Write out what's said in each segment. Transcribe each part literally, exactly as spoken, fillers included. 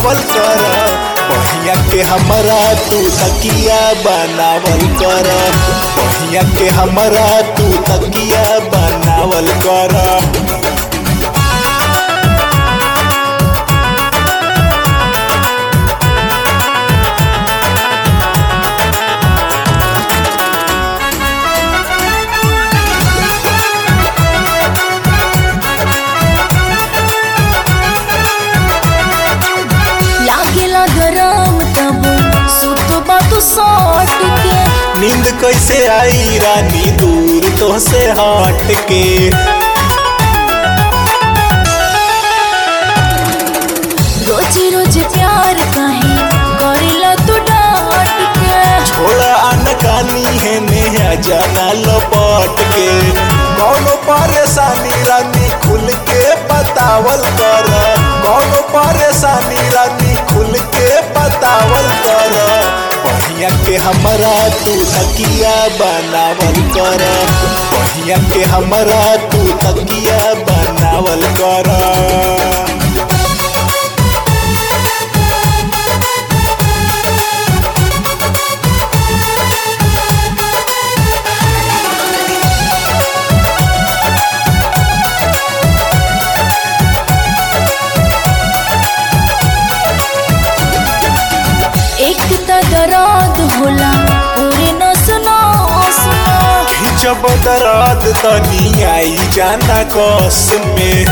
बनावल कर पहिया के हमरा तू तकिया बनावल कर पहिया के हमरा तू तकिया बनावल कर। नींद कैसे आई रानी दूर तो से हट के रोज रोज प्यार काहे करेला तू डांट के छोड़ा अनकानी है नेहा जाना लपट के कौनो परेशानी रानी खुल के बतावल कर कौनो परेशानी रानी खुल के बतावल कर पहिया के हमरा तू तकिया बनावल कर पहिया के हमरा तू तकिया बनावल कर। एक त दर्द होला पूरे नस नस में जब दर्द तनी आई जाना कस में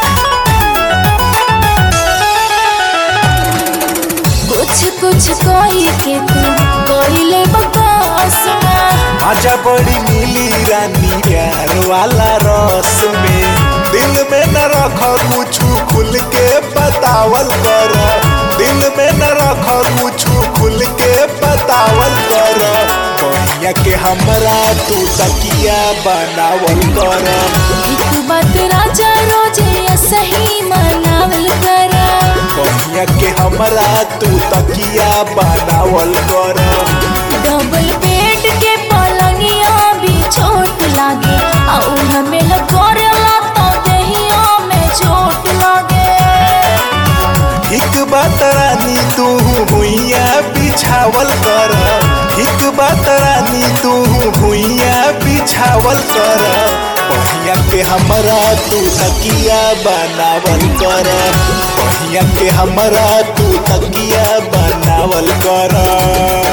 कुछ कुछ कही के तू गइले बकवास में मजा बड़ी मिली रानी प्यार वाला रस में दिल में न रख कुछ खुल के बतावल कर दिल में न रख कुछ खुल के बतावल कर पहिया के हमरा तू तकिया बनावल कर एक बात राजा रोजे सही मनावल कर पहिया के हमरा तू तकिया बनावल कर। डबल बेड के पलंगिया भी छोट लागे और हमें करेला तो देहिया में चोट लागे। एक बात रानी तू भुइया बिछावल कर एक बात रानी तू भुइया बिछावल कर पहिया के हमरा तू तकिया बनावल कर पहिया के हमरा तू तकिया बनावल कर।